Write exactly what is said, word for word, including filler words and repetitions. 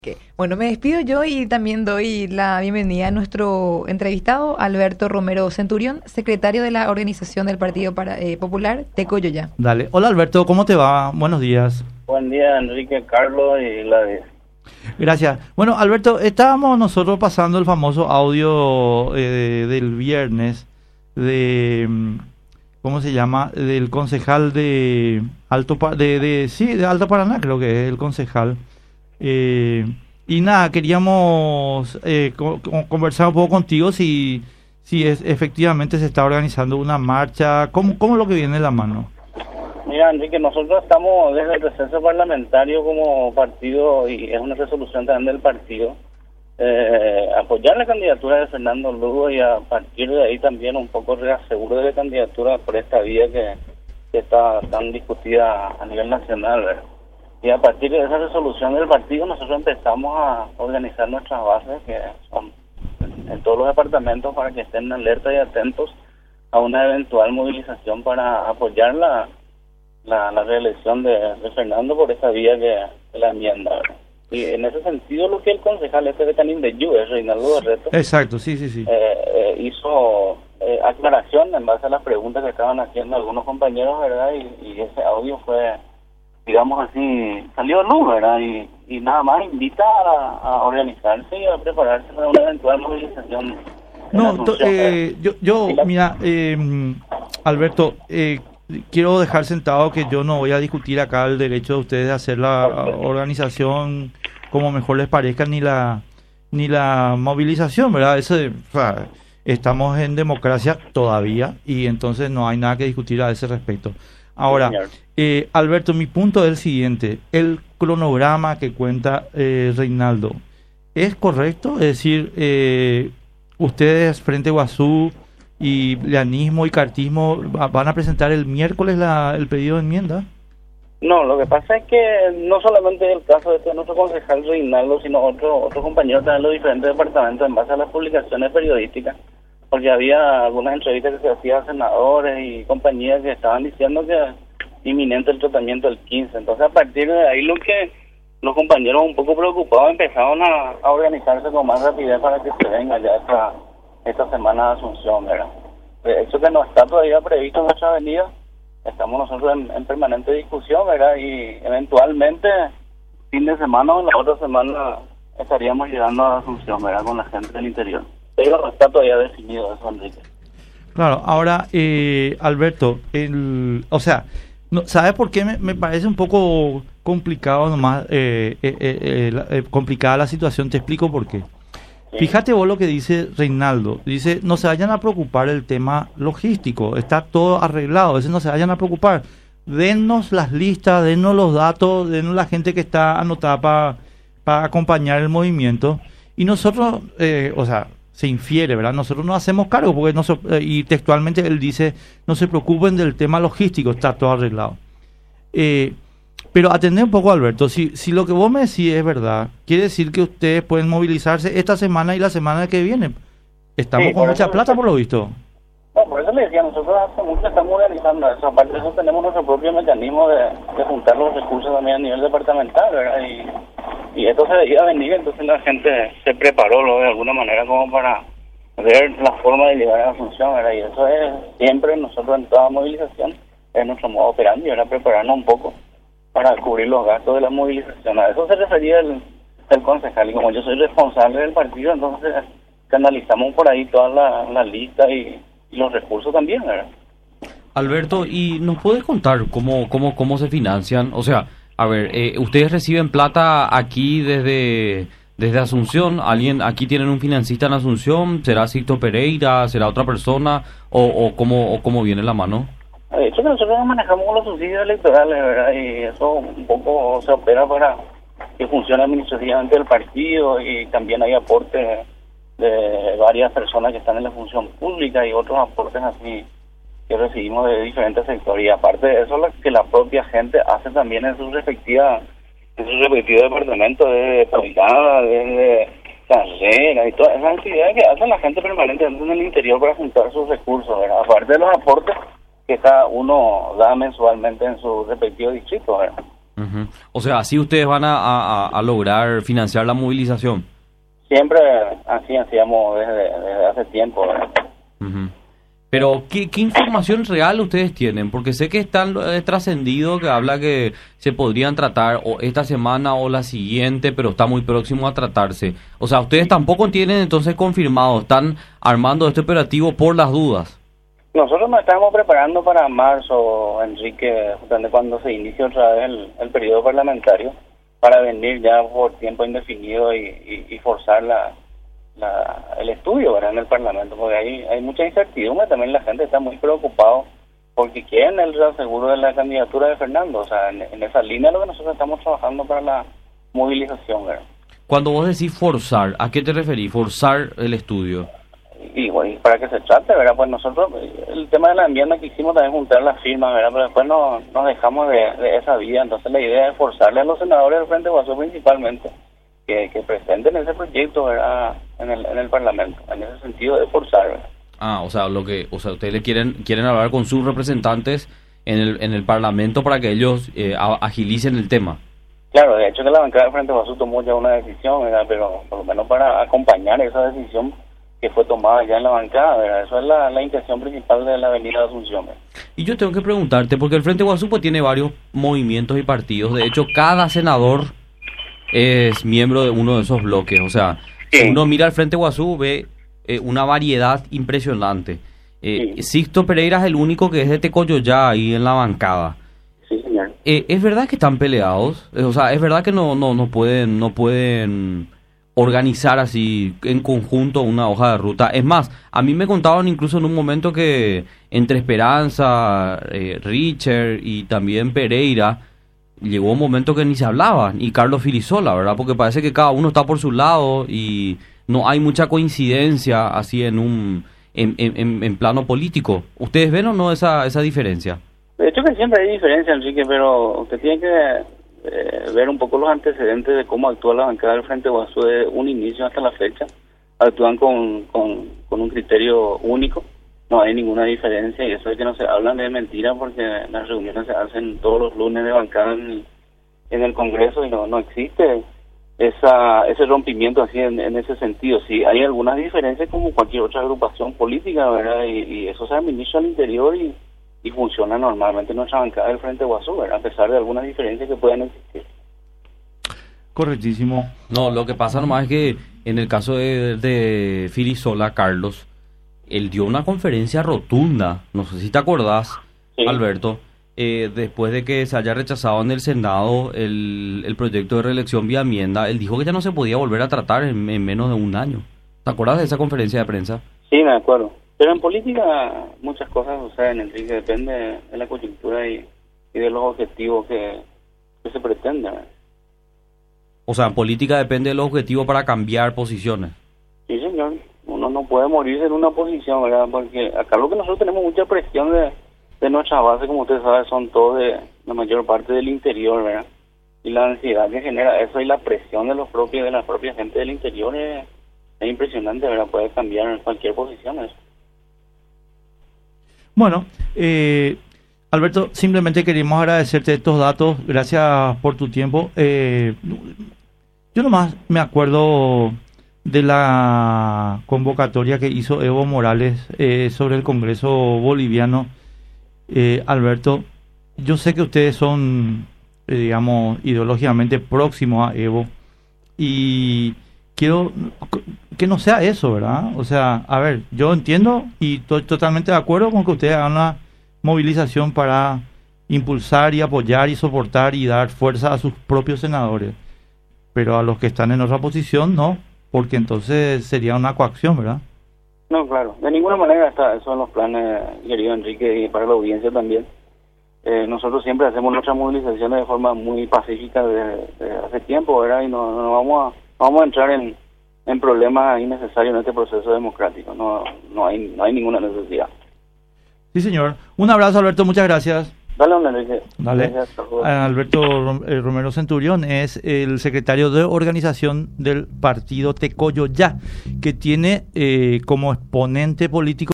Que, Bueno, me despido yo y también doy la bienvenida a nuestro entrevistado, Alberto Romero Centurión, secretario de la organización del Partido para, eh, Popular Tecoyoya. Dale. Hola Alberto, ¿cómo te va? Buenos días. Buen día, Enrique, Carlos y Gladys. Gracias. Bueno, Alberto, estábamos nosotros pasando el famoso audio eh, del viernes de, ¿cómo se llama? Del concejal de Alto Pa- de, de sí, de Alto Paraná, creo que es el concejal. Eh, y nada, queríamos eh, co- co- conversar un poco contigo si si es efectivamente se está organizando una marcha, ¿cómo cómo es lo que viene de la mano? Mira, Enrique, nosotros estamos desde el receso parlamentario como partido, y es una resolución también del partido, eh, apoyar la candidatura de Fernando Lugo, y a partir de ahí también un poco reaseguro de la candidatura por esta vía que, que está tan discutida a nivel nacional, ¿verdad? Y a partir de esa resolución del partido nosotros empezamos a organizar nuestras bases, que son en todos los departamentos, para que estén alerta y atentos a una eventual movilización para apoyar la la, la reelección de, de Fernando por esa vía que, que la enmienda, ¿verdad? Y en ese sentido lo que el concejal este de Canín de Yu, Reinaldo Barreto, Exacto, sí, sí, sí. eh, eh, hizo eh, aclaración en base a las preguntas que estaban haciendo algunos compañeros, ¿verdad? Y, y ese audio fue, digamos así, salió a luz, ¿verdad? Y, y nada más invita a, a organizarse y a prepararse para una eventual movilización. No, to- eh, yo, yo mira, eh, Alberto, eh, quiero dejar sentado que yo no voy a discutir acá el derecho de ustedes de hacer la organización como mejor les parezca, ni la ni la movilización, ¿verdad? Eso, de- o sea, estamos en democracia todavía y entonces no hay nada que discutir a ese respecto. Ahora, eh, Alberto, mi punto es el siguiente: el cronograma que cuenta eh, Reinaldo, ¿es correcto? Es decir, eh, ustedes Frente Guazú y Leanismo y Cartismo va- van a presentar el miércoles la, el pedido de enmienda. No, lo que pasa es que no solamente el caso de este nuestro concejal Reinaldo, sino otro otros compañeros también en los diferentes departamentos, en base a las publicaciones periodísticas, porque había algunas entrevistas que se hacían a senadores y compañías que estaban diciendo que inminente el tratamiento el quince. Entonces, a partir de ahí, lo que los compañeros un poco preocupados empezaron a, a organizarse con más rapidez para que se venga ya esta, esta semana de Asunción, ¿verdad? De hecho, que no está todavía previsto en nuestra avenida, estamos nosotros en, en permanente discusión, ¿verdad? Y eventualmente, fin de semana o la otra semana, estaríamos llegando a Asunción, ¿verdad? Con la gente del interior. Pero no está todavía definido eso, Enrique. Claro, ahora, eh, Alberto, el, o sea, no, ¿sabes por qué me, me parece un poco complicado nomás, eh, eh, eh, eh, la- eh, complicada la situación? Te explico por qué. Sí. Fíjate vos lo que dice Reinaldo. Dice, no se vayan a preocupar el tema logístico, está todo arreglado, ese no se vayan a preocupar. Dennos las listas, dennos los datos, dennos la gente que está anotada para para acompañar el movimiento. Y nosotros, eh, o sea, se infiere, ¿verdad? Nosotros no hacemos cargo, porque no se- eh, y textualmente él dice, no se preocupen del tema logístico, está todo arreglado. Eh, pero atender un poco, Alberto, si, si lo que vos me decís es verdad, quiere decir que ustedes pueden movilizarse esta semana y la semana que viene. Estamos Sí, con por mucha eso- plata, por lo visto. No, por eso le decía, nosotros hace mucho estamos organizando eso. Aparte de eso, tenemos nuestro propio mecanismo de, de juntar los recursos también a nivel departamental, ¿verdad? Y, y esto se debía venir, entonces la gente se preparó, ¿no? De alguna manera, como para ver la forma de llegar a la función, ¿verdad? Y eso es siempre nosotros en toda movilización, es nuestro modo operandi, ¿verdad? Prepararnos un poco para cubrir los gastos de la movilización. A eso se refería el, el concejal, y como yo soy responsable del partido, entonces canalizamos por ahí toda la, la lista y, y los recursos también, ¿verdad? Alberto, ¿y nos puedes contar cómo, cómo, cómo se financian? O sea, a ver, eh, ustedes reciben plata aquí desde, desde Asunción, alguien aquí tienen un financista en Asunción, ¿será Sixto Pereira, será otra persona, o, o cómo, o cómo viene la mano? De hecho, que nosotros manejamos los subsidios electorales, ¿verdad? Y eso un poco se opera para que funcione administrativamente el partido, y también hay aportes de varias personas que están en la función pública y otros aportes así que recibimos de diferentes sectores. Y aparte de eso, lo que la propia gente hace también en sus respectivas en sus respectivos departamentos, desde Policada, desde carrera y todas esas actividades que hace la gente permanentemente en el interior para juntar sus recursos, ¿verdad? Aparte de los aportes que cada uno da mensualmente en su respectivo distrito, ¿verdad? Uh-huh. O sea, así ustedes van a, a, a lograr financiar la movilización. Siempre así hacíamos desde, desde hace tiempo, ¿verdad? Uh-huh. Pero, ¿qué, ¿qué información real ustedes tienen? Porque sé que están eh, trascendido, que habla que se podrían tratar o esta semana o la siguiente, pero está muy próximo a tratarse. O sea, ustedes tampoco tienen entonces confirmado, están armando este operativo por las dudas. Nosotros nos estamos preparando para marzo, Enrique, justamente cuando se inicie otra vez el, el periodo parlamentario, para venir ya por tiempo indefinido y, y, y forzar la... La, el estudio, ¿verdad?, en el Parlamento, porque hay, hay mucha incertidumbre, también la gente está muy preocupado porque quieren el reaseguro de la candidatura de Fernando, o sea, en, en esa línea es lo que nosotros estamos trabajando para la movilización, ¿verdad? Cuando vos decís forzar, ¿a qué te referís? Forzar el estudio. Y, bueno, y para que se trate, ¿verdad?, pues nosotros, el tema de la enmienda que hicimos también juntar las firmas, ¿verdad?, pero después no, nos dejamos de, de esa vía, entonces la idea es forzarle a los senadores del Frente Guasú principalmente, Que, que presenten ese proyecto, ¿verdad?, en el en el Parlamento, en ese sentido de forzar, ¿verdad? Ah, o sea, lo que, o sea, ustedes le quieren quieren hablar con sus representantes en el en el Parlamento para que ellos eh, agilicen el tema. Claro, de hecho que la bancada del Frente Guasú tomó ya una decisión, ¿verdad?, pero por lo menos para acompañar esa decisión que fue tomada ya en la bancada, ¿verdad? Eso es la, la intención principal de la Avenida de Asunción, ¿verdad? Y yo tengo que preguntarte, porque el Frente Guasú pues tiene varios movimientos y partidos, de hecho cada senador es miembro de uno de esos bloques, o sea, sí. Si uno mira al Frente Guasú ve eh, una variedad impresionante. Eh, sí. Sixto Pereira es el único que es de Tecoyoyá ahí en la bancada. Sí, señor. Eh, ¿Es verdad que están peleados? Eh, o sea, ¿es verdad que no no no pueden no pueden organizar así en conjunto una hoja de ruta? Es más, a mí me contaban incluso en un momento que entre Esperanza, eh, Richard y también Pereira llegó un momento que ni se hablaban, y Carlos Filisola, ¿verdad? Porque parece que cada uno está por su lado y no hay mucha coincidencia así en un en, en, en plano político. ¿Ustedes ven o no esa esa diferencia? De hecho que siempre hay diferencia, Enrique, pero usted tiene que eh, ver un poco los antecedentes de cómo actúa la bancada del Frente Guasú de un inicio hasta la fecha. Actúan con, con, con un criterio único. No hay ninguna diferencia, y eso de que no se hablan de mentira, porque las reuniones se hacen todos los lunes de bancada en, en el Congreso y no no existe esa ese rompimiento así en, en ese sentido. Sí, hay algunas diferencias como cualquier otra agrupación política, ¿verdad? Y, y eso se administra al interior y, y funciona normalmente nuestra bancada del Frente Guasú, ¿verdad?, a pesar de algunas diferencias que puedan existir. Correctísimo. No, lo que pasa nomás es que en el caso de, de Filisola, Carlos, él dio una conferencia rotunda, no sé si te acordás, sí. Alberto, eh, después de que se haya rechazado en el Senado el, el proyecto de reelección vía enmienda, él dijo que ya no se podía volver a tratar en, en menos de un año. ¿Te acuerdas de esa conferencia de prensa? Sí, me acuerdo. Pero en política muchas cosas suceden, Enrique, depende de la coyuntura y, y de los objetivos que, que se pretenden. O sea, en política depende de los objetivos para cambiar posiciones. Sí, señor. Uno no puede morirse en una posición, ¿verdad? Porque acá lo que nosotros tenemos mucha presión de, de nuestra base, como usted sabe, son todos de la mayor parte del interior, ¿verdad? Y la ansiedad que genera eso y la presión de los propios de la propia gente del interior es, es impresionante, ¿verdad? Puede cambiar en cualquier posición eso. Bueno, eh, Alberto, simplemente queríamos agradecerte estos datos, gracias por tu tiempo. Eh, yo nomás me acuerdo de la convocatoria que hizo Evo Morales eh, sobre el Congreso boliviano. eh, Alberto, yo sé que ustedes son, eh, digamos, ideológicamente próximos a Evo, y quiero que no sea eso, ¿verdad? O sea, a ver, yo entiendo y estoy totalmente de acuerdo con que ustedes hagan una movilización para impulsar y apoyar y soportar y dar fuerza a sus propios senadores, pero a los que están en otra posición no, porque entonces sería una coacción, ¿verdad? No, claro, de ninguna manera está eso en los planes, querido Enrique, y para la audiencia también. Eh, nosotros siempre hacemos nuestras movilizaciones de forma muy pacífica desde, desde hace tiempo, ¿verdad? Y no, no vamos a no vamos a entrar en, en problemas innecesarios en este proceso democrático. No no hay no hay ninguna necesidad. Sí, señor. Un abrazo, Alberto. Muchas gracias. Dale, Enrique. Dale. Gracias, Alberto Romero Centurión es el secretario de organización del partido Tecoyoyá, que tiene eh, como exponente político